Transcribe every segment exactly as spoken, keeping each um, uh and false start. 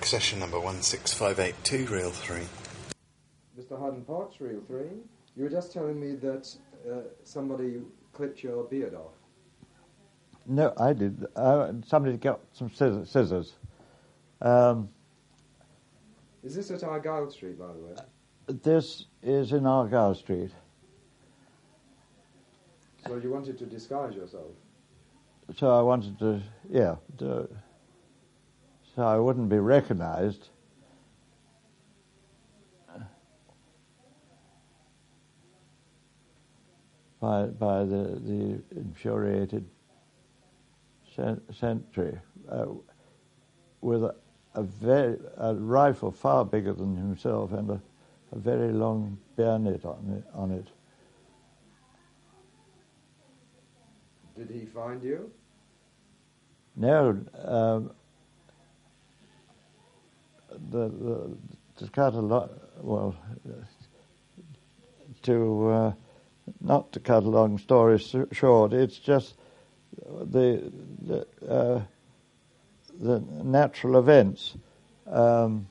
accession number one six five eight two, reel three. Mister Haddon Potts, reel three. You were just telling me that uh, somebody clipped your beard off. No, I did. Uh, somebody got some scissors. scissors. Um, Is this at Argyle Street, by the way? This is in Argyle Street. So you wanted to disguise yourself? So I wanted to, yeah, to, so I wouldn't be recognised. By, by the, the infuriated sentry, uh, with a, a, very, a rifle far bigger than himself and a, a very long bayonet on it, on it. Did he find you? No. Um, the, the, to cut a lot, well, to uh, not to cut a long story short, it's just the the, uh, the natural events. Um,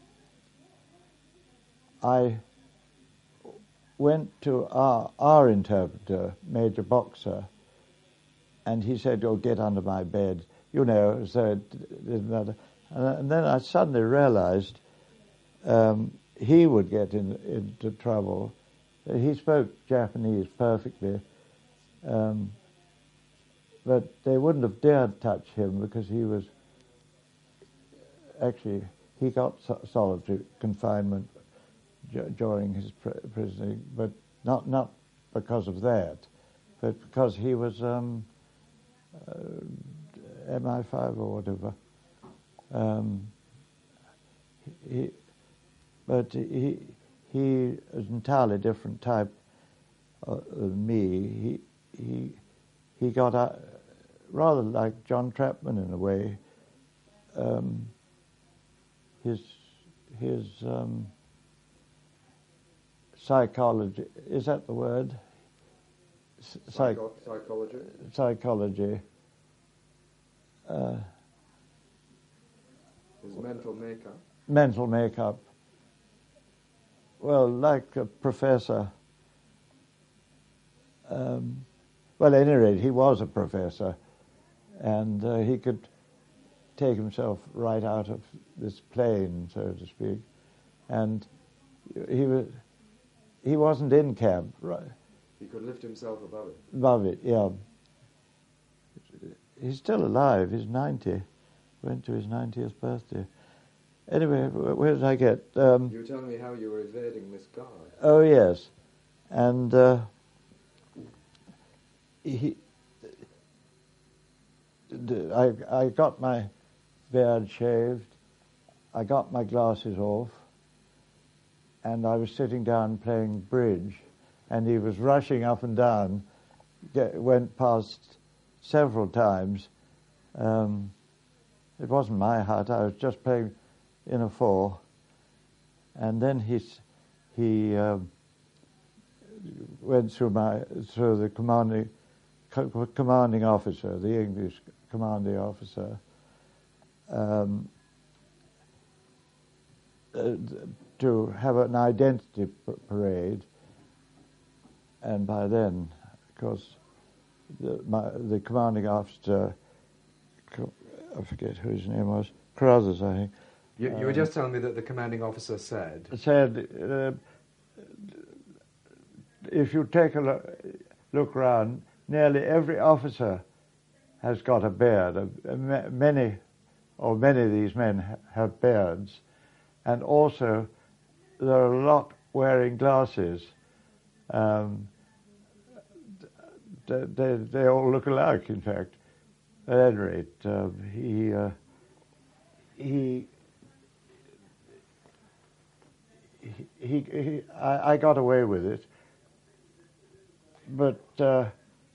I went to our, our interpreter, Major Boxer, and he said, "Oh, get under my bed," you know. So it didn't matter. And then I suddenly realized um, he would get in, into trouble. He spoke Japanese perfectly, um, but they wouldn't have dared touch him because he was actually he got solitary confinement during his prisoning, but not not because of that, but because he was um, uh, M I five or whatever. Um, he, but he he is an entirely different type uh, than me. He he he got uh, rather like John Trapman in a way. Um, his his um, psychology, is that the word? Psych- psychology. Psychology. Uh, His mental makeup. Mental makeup. Well, like a professor. Um, well, at any rate, he was a professor, and uh, he could take himself right out of this plane, so to speak, and he was he wasn't in camp, right? He could lift himself above it. Above it, yeah. He's still alive. He's ninety. Went to his ninetieth birthday. Anyway, where did I get? Um, you were telling me how you were evading this guard. Oh yes, and uh, he. I I got my beard shaved. I got my glasses off, and I was sitting down playing bridge, and he was rushing up and down. Get, went past several times. Um, it wasn't my hut. I was just playing in a four, and then he he um, went through my through the commanding co- commanding officer, the English commanding officer, um, uh, to have an identity p- parade, and by then, of course, the, my, the commanding officer, I forget who his name was, Carruthers, I think. You, you were just telling me that the commanding officer said... Said, uh, if you take a look, look around, nearly every officer has got a beard. Uh, many, or many of these men ha- have beards. And also, there are a lot wearing glasses. Um, they, they, they all look alike, in fact. At any rate, uh, he... Uh, he He, he, he I, I got away with it, but uh,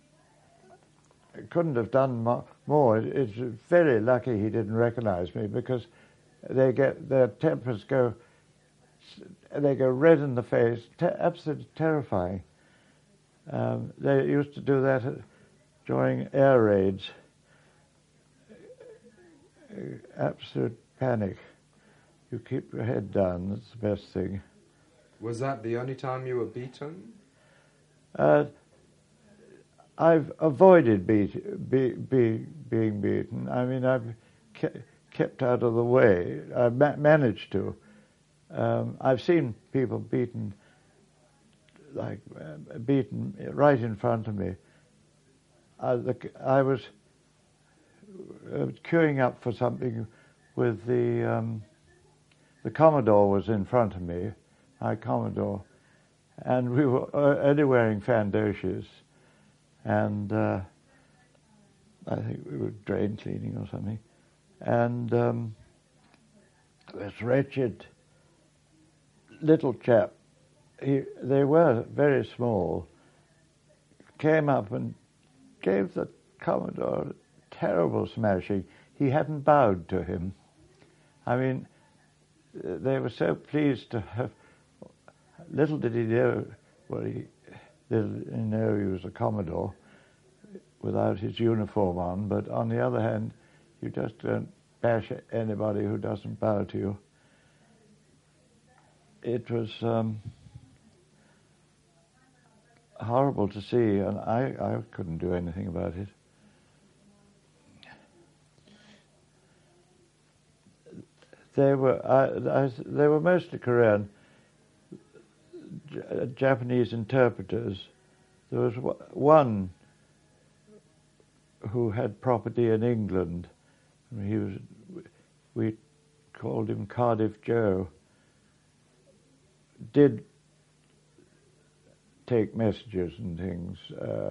I couldn't have done mo- more. It, it's very lucky he didn't recognize me, because they get their tempers go, they go red in the face, te- absolutely terrifying. Um, they used to do that during air raids. Absolute panic. you keep your head down. That's the best thing. Was that the only time you were beaten? Uh, I've avoided beat, be, be, being beaten. I mean, I've ke- kept out of the way. I've ma- managed to. Um, I've seen people beaten, like uh, beaten right in front of me. I, the, I was uh, queuing up for something with the um, the Commodore was in front of me, my Commodore, and we were uh, only wearing fandoshis, and uh, I think we were drain cleaning or something, and um, this wretched little chap, he, they were very small, came up and gave the Commodore a terrible smashing. He hadn't bowed to him. I mean, they were so pleased to have. Little did he know, well, he didn't know he was a Commodore without his uniform on, but on the other hand, you just don't bash anybody who doesn't bow to you. It was um, horrible to see, and I, I couldn't do anything about it. They were I, I, they were mostly Korean, J- Japanese interpreters. There was w- one who had property in England. He was, we called him Cardiff Joe. Did take messages and things. Uh,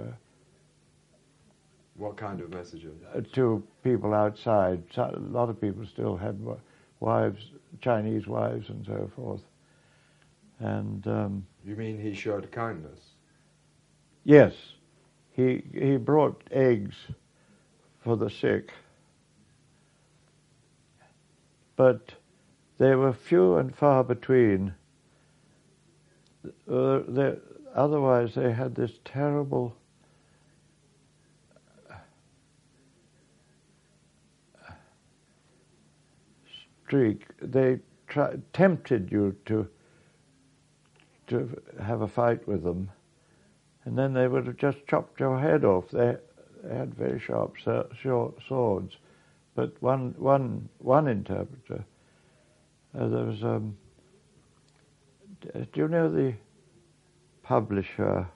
What kind of messages? to people outside. So a lot of people still had wives, Chinese wives and so forth. And um, You mean he showed kindness? yes, he he brought eggs for the sick, but they were few and far between. Uh, they, otherwise, they had this terrible streak. They try, tempted you to to have a fight with them, and then they would have just chopped your head off. They, they had very sharp so, short swords, but one one one interpreter. Uh, there was um. Do you know the publisher?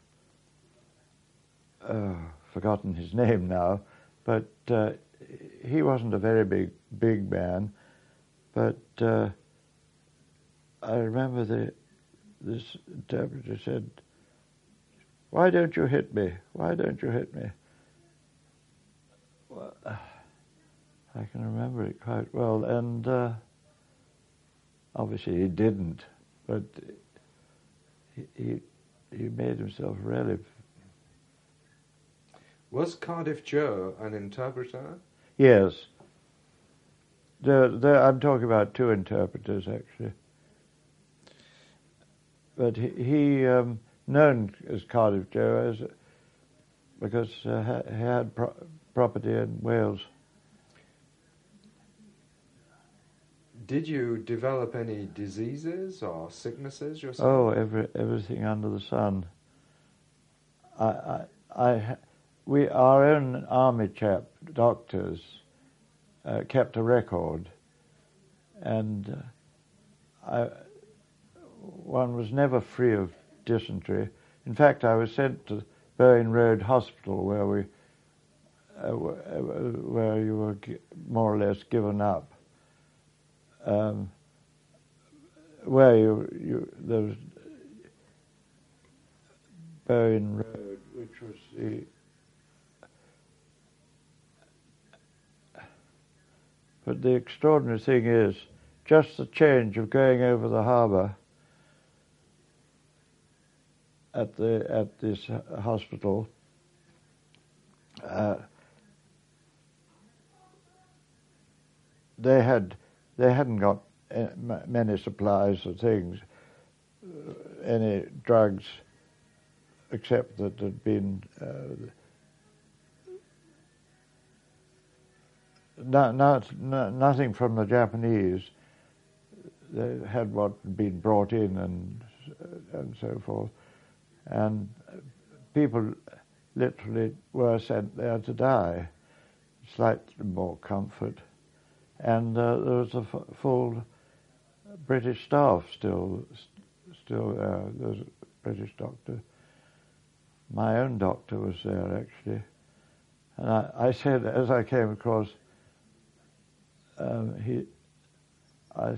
Uh, forgotten his name now, but uh, he wasn't a very big big man. But uh, I remember the this interpreter said, "Why don't you hit me? Why don't you hit me?" Well, I can remember it quite well, and uh, obviously he didn't, but he, he he made himself really. Was Cardiff Joe an interpreter? Yes. There, there, I'm talking about two interpreters, actually. But he, he um, known as Cardiff Joe as, because uh, ha, he had pro- property in Wales. Did you develop any diseases or sicknesses yourself? Oh, every, everything under the sun. I, I, I, we, our own army chap, doctors, Uh, kept a record, and uh, I, one was never free of dysentery. In fact, I was sent to Bowen Road Hospital, where we, uh, where you were more or less given up. Um, where you, you there was Bowen Road, which was the But the extraordinary thing is, just the change of going over the harbour at the at this hospital. Uh, they had they hadn't got many supplies of things, any drugs, except that had been. Uh, No, no, no, nothing from the Japanese. they had what had been brought in and and so forth, and people literally were sent there to die. Slightly more comfort, and uh, there was a f- full British staff still, st- still there. There was a British doctor. My own doctor was there actually, and I, I said as I came across, um, he, I,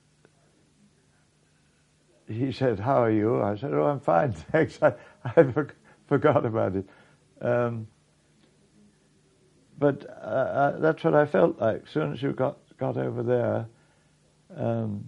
he said, "How are you?" I said, "Oh, I'm fine, thanks." I, I for, forgot about it. Um, But uh, uh, that's what I felt like. As soon as you got, got over there, um,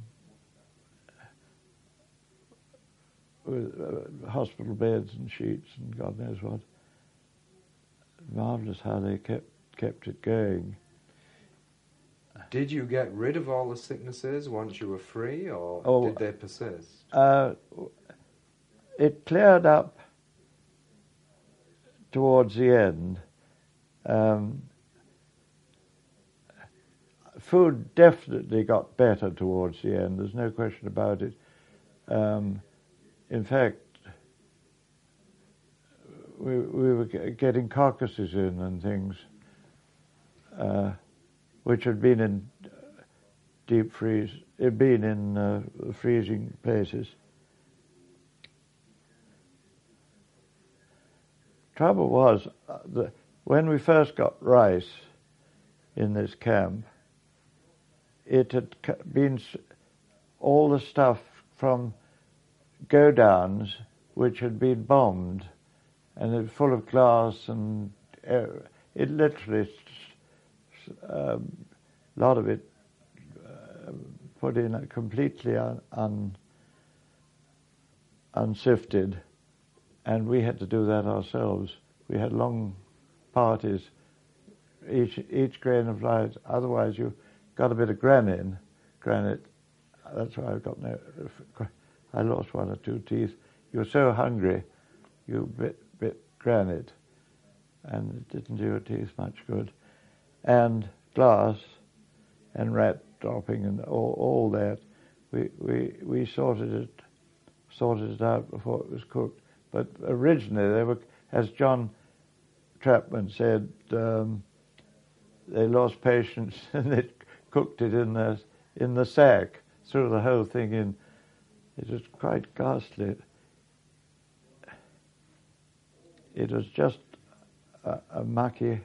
with uh, hospital beds and sheets and God knows what, marvellous how they kept kept it going. Did you get rid of all the sicknesses once you were free, or Oh, did they persist? Uh, it cleared up towards the end. Um, food definitely got better towards the end, there's no question about it. Um, in fact, we, we were getting carcasses in and things, uh, which had been in deep freeze, had been in uh, freezing places. Trouble was, uh, the, when we first got rice in this camp, it had been all the stuff from go-downs which had been bombed, and it was full of glass, and uh, it literally, a um, lot of it uh, put in a completely un, un, unsifted, and we had to do that ourselves. We had long parties, each each grain of rice. Otherwise, you got a bit of granite. Granite. That's why I got no. I lost one or two teeth. You were so hungry, you bit bit granite, and it didn't do your teeth much good. And glass, and rat dropping, and all all that. We we we sorted it sorted it out before it was cooked. But originally, they were, as John Chapman said, um, they lost patience and they cooked it in the in the sack, threw the whole thing in. It was quite ghastly. It was just a, a mucky.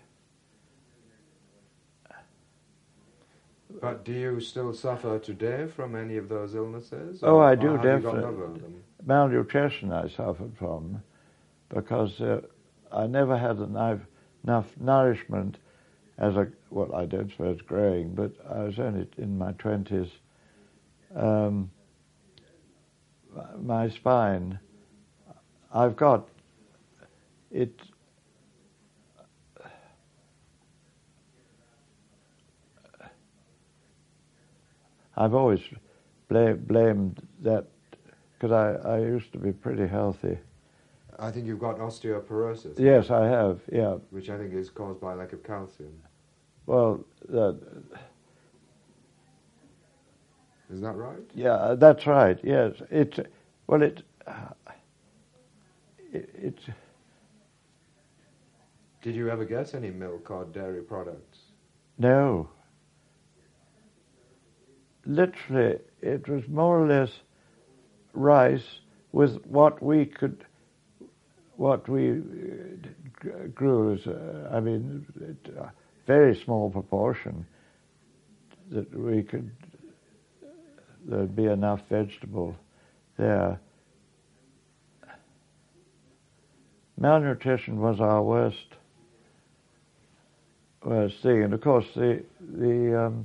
But do you still suffer today from any of those illnesses? Oh, or, I or do have you definitely. gotten over them? Malnutrition I suffered from, because uh, I never had enough, enough nourishment as a, well, I don't suppose growing, but I was only in my twenties. Um, my spine, I've got it. I've always bla- blamed that, because I, I used to be pretty healthy. I think you've got osteoporosis. Yes, I have, yeah. Which I think is caused by lack of calcium. Well, uh, is that right? Yeah, that's right, yes. It's, well, it, uh, it, it's... Did you ever get any milk or dairy products? No. Literally, it was more or less rice with what we could, what we uh, grew as, uh, I mean, it, uh, very small proportion that we could, there'd be enough vegetable there. Malnutrition was our worst, worst thing, and of course the the um,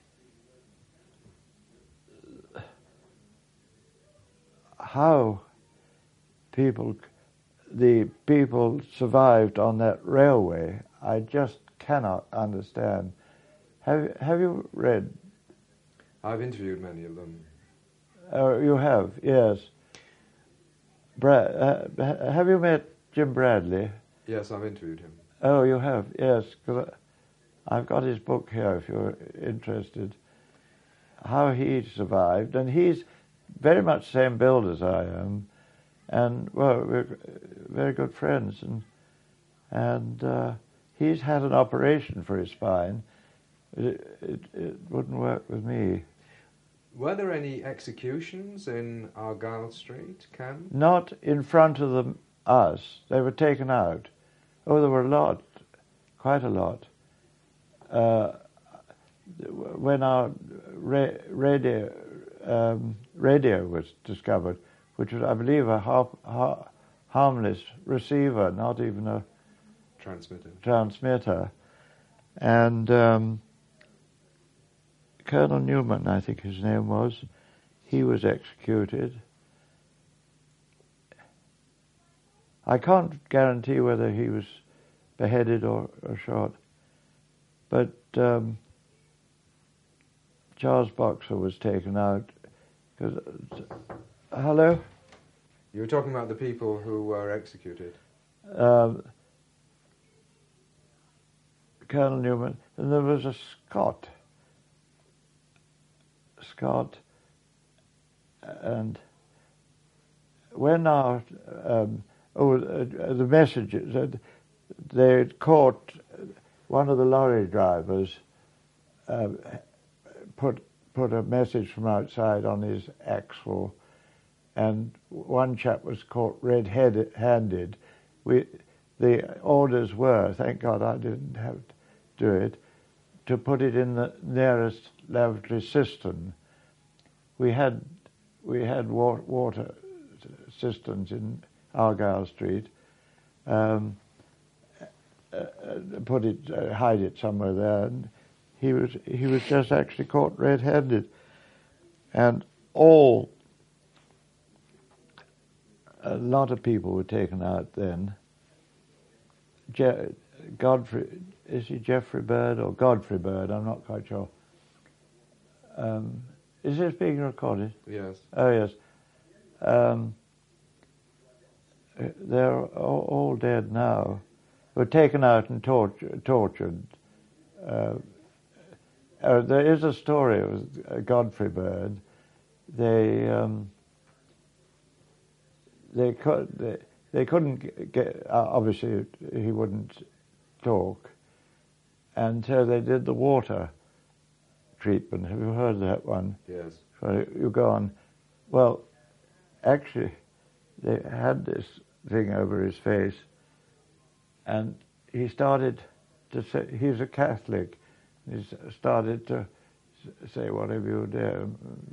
how people, the people survived on that railway, I just cannot understand. Have Have you read? I've interviewed many of them. Oh, you have, yes. Brad, uh, have you met Jim Bradley? Yes, I've interviewed him. Oh, you have, yes. Cause I've got his book here if you're interested. how he survived, and he's very much the same build as I am, and well, we're very good friends, and and uh, he's had an operation for his spine. It, it, it wouldn't work with me. Were there any executions in Argyle Street, Cam? Not in front of them, us. They were taken out. Oh, there were a lot, quite a lot. Uh, when our ra- radio um, radio was discovered, which was, I believe, a ha- ha- harmless receiver, not even a transmitter. transmitter, and um, Colonel Newman, I think his name was, he was executed. I can't guarantee whether he was beheaded or, or shot, but um, Charles Boxer was taken out. Cause, uh, hello? You were talking about the people who were executed. Uh, Colonel Newman, and there was a Scot. Scott, and when our um, oh uh, the messages uh, they had caught one of the lorry drivers uh, put put a message from outside on his axle, and one chap was caught red-handed. We the orders were, thank God I didn't have to do it, to put it in the nearest lavatory cistern. We had we had wa- water cisterns in Argyle Street. Um, uh, put it, uh, hide it somewhere there, and he was he was just actually caught red-handed, and all a lot of people were taken out then. Je- Godfrey, is he Geoffrey Bird or Godfrey Bird? I'm not quite sure. Um, is this being recorded? Yes. Oh, yes. Um, they're all, all dead now. Were taken out and torture, tortured. Uh, uh, there is a story of Godfrey Bird. They um, they could they, they couldn't get. Uh, obviously, he wouldn't talk, and so they did the water treatment. Have you heard that one? Yes. So you go on. Well, actually, they had this thing over his face, and he started to say, he's a Catholic, he started to say, whatever you dare,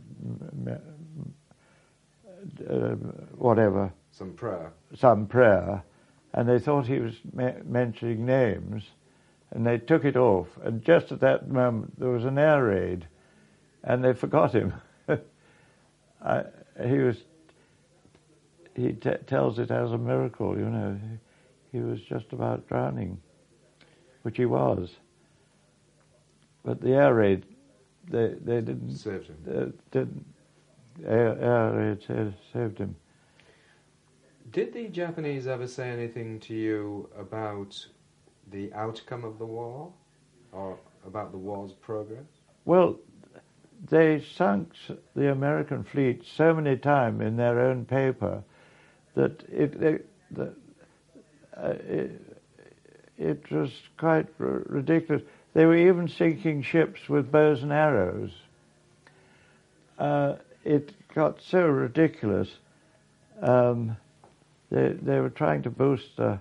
uh, whatever. Some prayer. Some prayer, and they thought he was me- mentioning names, and they took it off, and just at that moment there was an air raid, and they forgot him. I, he was, he t- tells it as a miracle, you know. He, he was just about drowning, which he was. But the air raid, they they didn't saved him. Uh, didn't air, air raid saved, saved him. Did the Japanese ever say anything to you about the outcome of the war, or about the war's progress? Well, they sunk the American fleet so many times in their own paper that it it, that, uh, it, it was quite r- ridiculous. They were even sinking ships with bows and arrows. Uh, it got so ridiculous. Um, they they were trying to boost the.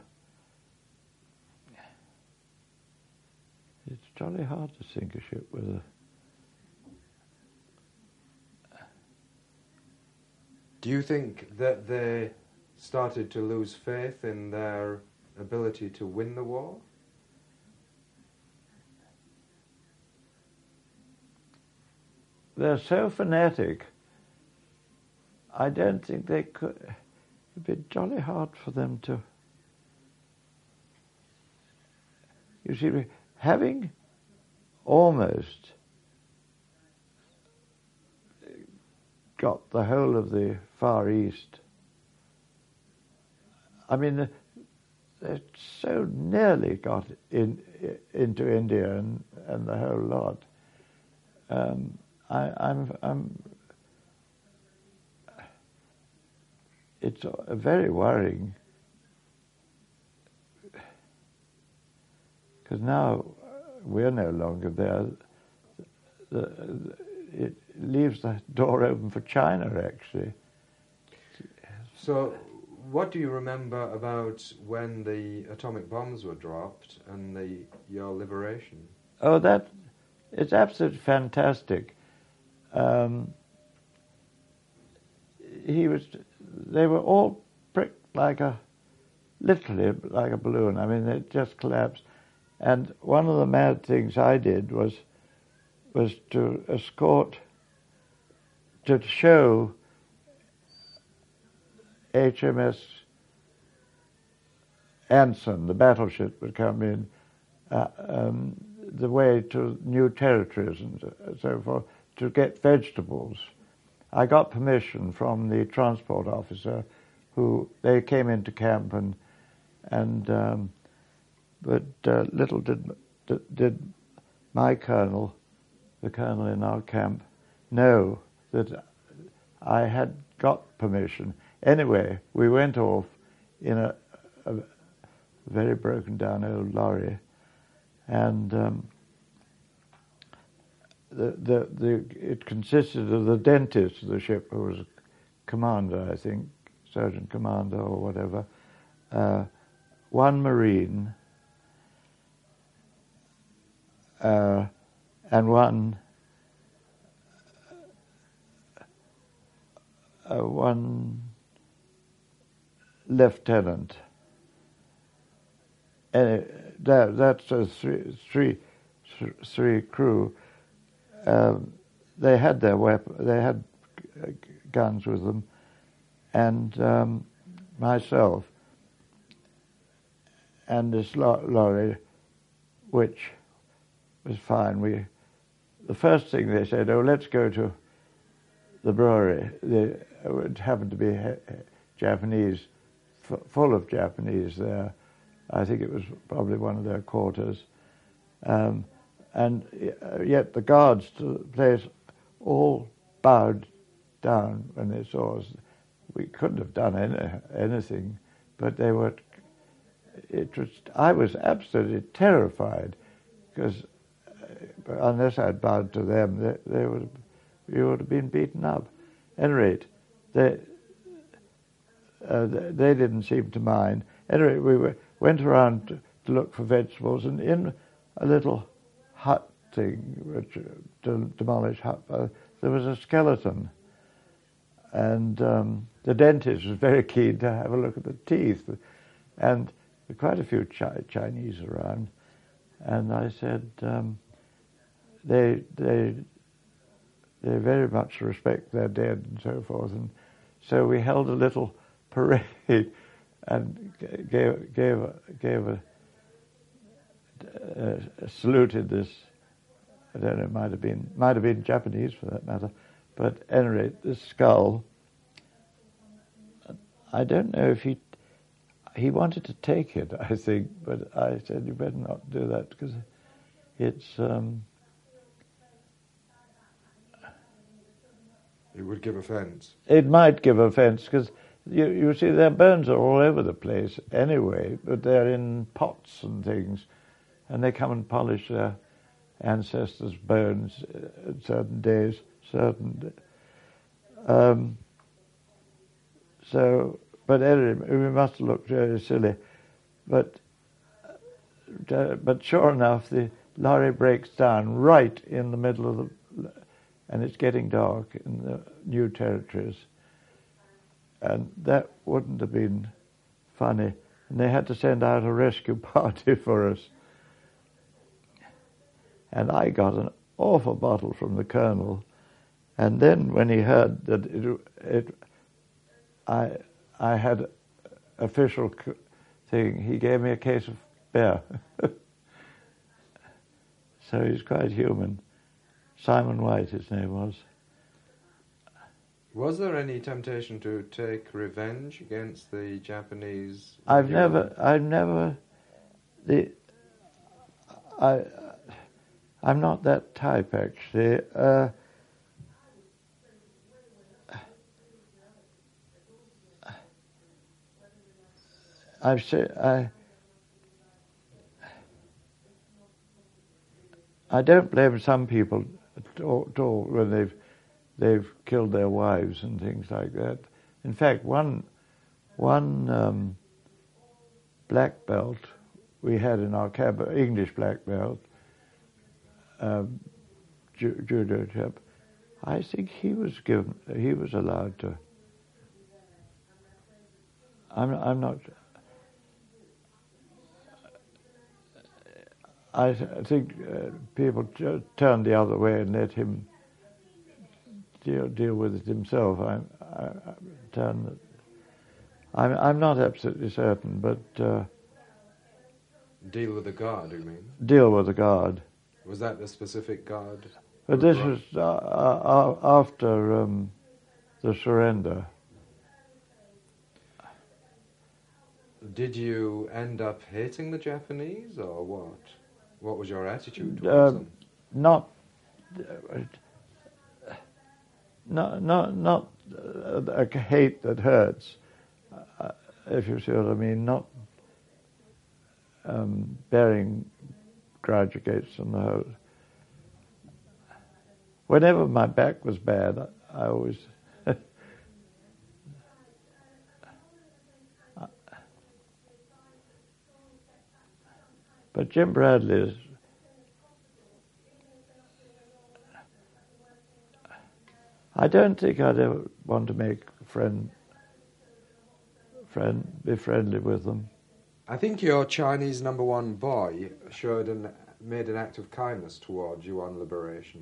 It's jolly hard to sink a ship with a. Do you think that they started to lose faith in their ability to win the war? They're so fanatic. I don't think they could. It'd be jolly hard for them to. You see, having almost got the whole of the Far East, I mean, they so nearly got in into India and, and the whole lot. Um, I, I'm, I'm, it's uh, very worrying, because now we're no longer there. The, the, it leaves the door open for China, actually. So, what do you remember about when the atomic bombs were dropped and the your liberation? Oh, that it's absolutely fantastic. Um, he was. They were all pricked like a, literally like a balloon. I mean, they just collapsed. And one of the mad things I did was, was to escort, to show H M S Anson, the battleship would come in, uh, um, the way to new territories and so forth, to get vegetables. I got permission from the transport officer, who they came into camp, and and um, but uh, little did did my colonel, the colonel in our camp, know that I had got permission. Anyway, we went off in a, a very broken down old lorry, and um, the, the the it consisted of the dentist of the ship, who was a commander, I think, sergeant commander or whatever, uh, one marine, uh, and one uh, one lieutenant. And that, that's a three, three, three crew. Um, they had their weapon. They had guns with them, and um, myself, and this lorry, which was fine. We, the first thing they said, "Oh, let's go to the brewery." They, it happened to be Japanese, f- full of Japanese there. I think it was probably one of their quarters. Um, and yet the guards to the place all bowed down when they saw us. We couldn't have done any, anything, but they were, it was, I was absolutely terrified, because unless I'd bowed to them, they, they would, we would have been beaten up. At any rate, they, uh, they didn't seem to mind. At any rate, we were, went around to, to look for vegetables, and in a little hut thing, which uh, demolished hut, uh, there was a skeleton. And um, the dentist was very keen to have a look at the teeth, and there were quite a few chi- Chinese around. And I said, um, they they they very much respect their dead and so forth. And so we held a little parade and gave gave a, gave a, uh, saluted this. I don't know. It might have been might have been Japanese for that matter, but at any rate, this skull. I don't know if he he wanted to take it. I think, but I said you better not do that, because it's. Um, It would give offence. It might give offence, because you, you see their bones are all over the place anyway, but they're in pots and things, and they come and polish their ancestors' bones at certain days, certain. Um, so, but anyway, we must have looked very silly, but uh, but sure enough, the lorry breaks down right in the middle of the. And it's getting dark in the new territories. And that wouldn't have been funny. And they had to send out a rescue party for us. And I got an awful bottle from the colonel. And then when he heard that it, it I, I had official thing, he gave me a case of beer. So he's quite human. Simon White, his name was. Was there any temptation to take revenge against the Japanese? I've never, I've never, the, I, I'm not that type actually. Uh, I've said I. I don't blame some people at all, at all when they've they've killed their wives and things like that. In fact, one one um, black belt we had in our camp, English black belt, um, ju- judo chap. I think he was given, he was allowed to. I'm, I'm not. I, th- I think uh, people t- turned the other way and let him deal deal with it himself. I'm I, I turn. I'm I'm not absolutely certain, but uh, Deal with the guard, you mean? deal with the guard. Was that the specific guard? But this was uh, uh, after um, the surrender. Did you end up hating the Japanese, or what? What was your attitude Uh, towards them? Not, not, not, not a hate that hurts, uh, if you see what I mean. Not um, bearing grudge against them. The whole. Whenever my back was bad, I, I always. But Jim Bradley is. I don't think I'd ever want to make a friend, friend, be friendly with them. I think your Chinese number one boy showed an made an act of kindness towards you on liberation.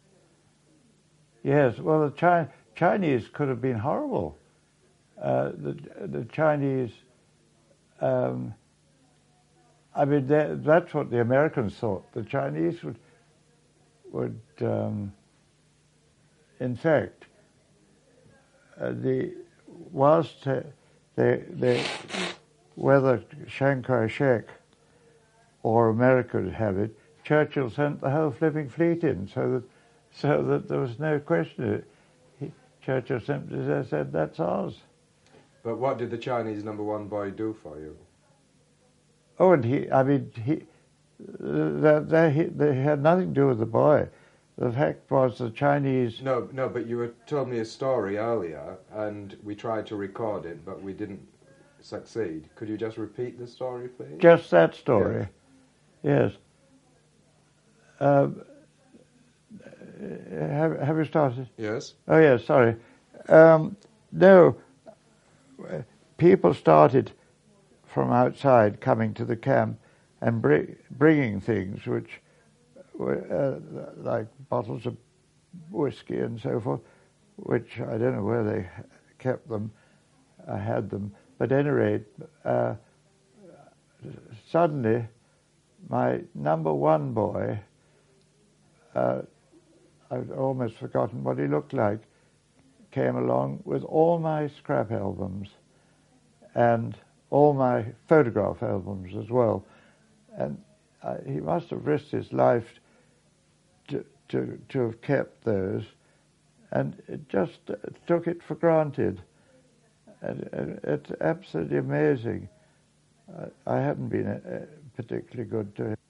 Yes, well, the Chi- Chinese could have been horrible. Uh, the the Chinese. Um, I mean, that's what the Americans thought. The Chinese would, would um, in fact, uh, the whilst uh, they, they, whether Chiang Kai-shek or America would have it, Churchill sent the whole flipping fleet in, so that so that there was no question. He, Churchill simply said, "That's ours." But what did the Chinese number one boy do for you? Oh, and he, I mean, he, that they, they, they had nothing to do with the boy. The fact was the Chinese... No, no, but you had told me a story earlier, and we tried to record it, but we didn't succeed. Could you just repeat the story, please? Just that story, yes. Um, have, have you started? Yes. Oh, yes, sorry. Um, no, people started from outside coming to the camp and br- bringing things which were uh, like bottles of whiskey and so forth, which I don't know where they kept them, I had them. But at any rate, uh, suddenly my number one boy, uh, I've almost forgotten what he looked like, came along with all my scrap albums and all my photograph albums as well. And uh, he must have risked his life to, to, to have kept those, and it just uh, took it for granted. And, and it's absolutely amazing. I, I haven't been uh, particularly good to him.